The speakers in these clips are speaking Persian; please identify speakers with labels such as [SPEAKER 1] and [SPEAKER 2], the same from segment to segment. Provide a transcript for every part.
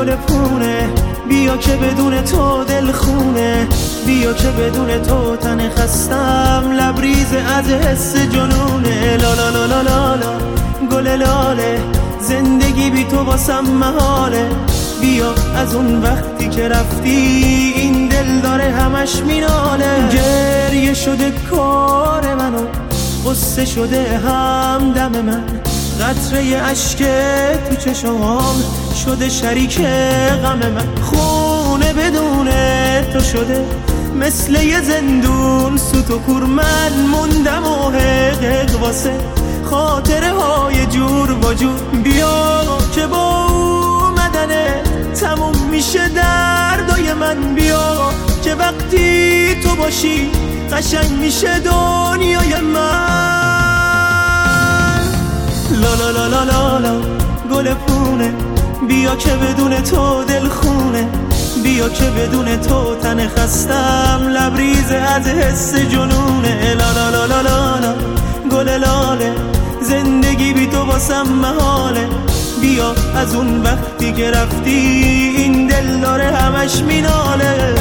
[SPEAKER 1] گل پونه، بیا که بدون تو دل خونه، بیا که بدون تو تن خستم لبریز از حس جنونه. لا لا لا لا لا لا گل لاله، زندگی بی تو واسم محاله. بیا از اون وقتی که رفتی این دل داره همش میناله. گریه شده کار منو، قصه شده همدم من، قطره اشک تو چشمام شده شریک غم من. خونه بدون تو شده مثل یه زندون، سوت و کور من موندم و حقق واسه خاطره های جور با جور. بیا که با اومدنه تموم میشه دردای من، بیا که وقتی تو باشی قشنگ میشه دنیای من. لا لا لا لا لا لا گل پونه، بیا که بدون تو دل خونه، بیا که بدون تو تن خستم لبریز از حس جنونه. لا لا لا لا لا لا گل لاله، زندگی بی تو واسم محاله. بیا از اون وقتی که رفتی این دل داره همش میناله.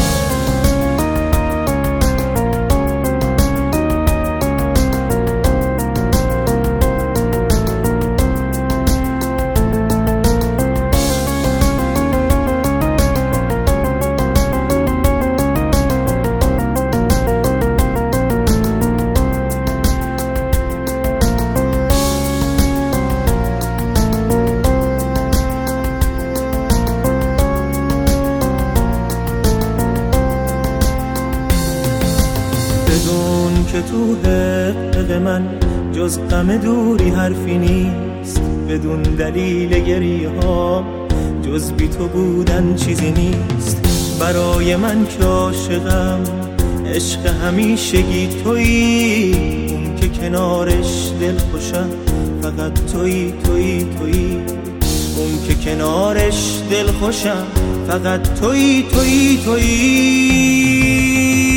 [SPEAKER 1] بدون که تو حق من جز غم دوری حرفی نیست، بدون دلیل گریه ها جز بی تو بودن چیزی نیست. برای من که عاشقم عشق همیشگی تویی، اون که کنارش دل خوشم فقط تویی تویی تویی، اون که کنارش دل خوشم فقط تویی تویی تویی.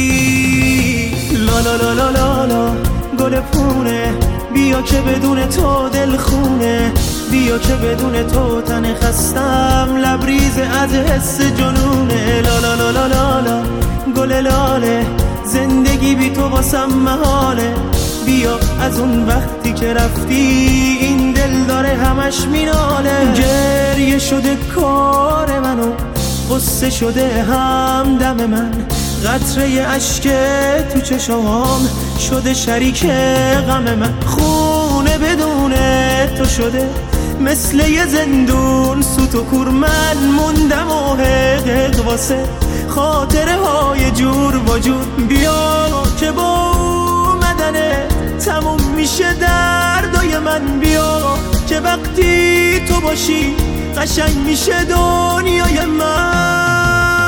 [SPEAKER 1] لا لا لا لا لا لا گل پونه، بیا که بدون تو دل خونه، بیا که بدون تو تن خستم لبریز از حس جنونه. لا لا لا لا لا لا گل لاله، زندگی بی تو واسم محاله. بیا از اون وقتی که رفتی این دل داره همش میناله. گریه شده کار منو، قصه شده همدم من، قطره اشک تو چشمام شده شریک غم من. خونه بدون تو شده مثل یه زندون، سوت و کور من موندم و حقق واسه خاطره های جور با جور. بیا که با اومدنه تموم میشه دردای من، بیا که وقتی تو باشی قشنگ میشه دنیای من.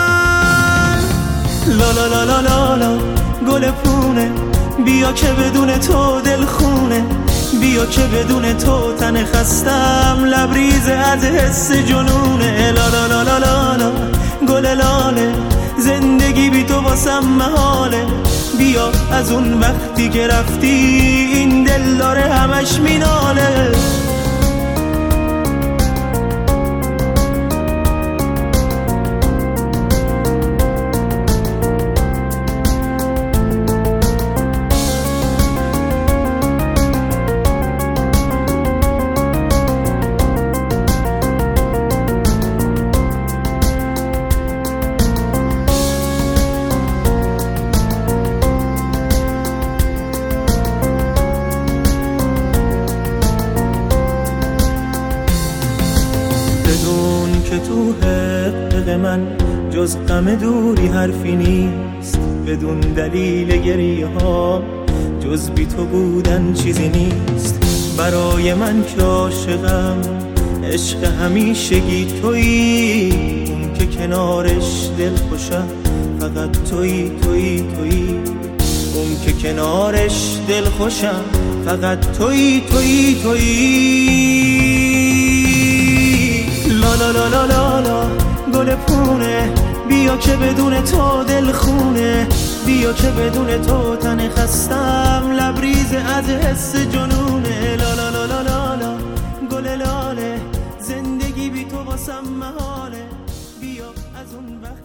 [SPEAKER 1] لا لا لا لا لا لا گل پونه، بیا که بدون تو دل خونه، بیا که بدون تو تن خستم لبریز از حس جنونه. لا لا لا لا لا لا گل لاله، زندگی بی تو واسم محاله. بیا از اون وقتی که رفتی این دل داره همش میناله. بدون که تو حق من جز غم دوری حرفی نیست، بدون دلیل گریه ها جز بی تو بودن چیزی نیست. برای من که عاشقم عشق همیشگی تویی، اون که کنارش دل خوشم فقط تویی تویی تویی، اون که کنارش دل خوشم فقط تویی تویی تویی. لا لا لا لا لا لا گل پونه، بیا که بدون تو دل خونه، بیا که بدون تو تن خستم لبریز از حس جنونه. لا لا لا لا لا لا گل لاله، زندگی بی تو واسم محاله. از اون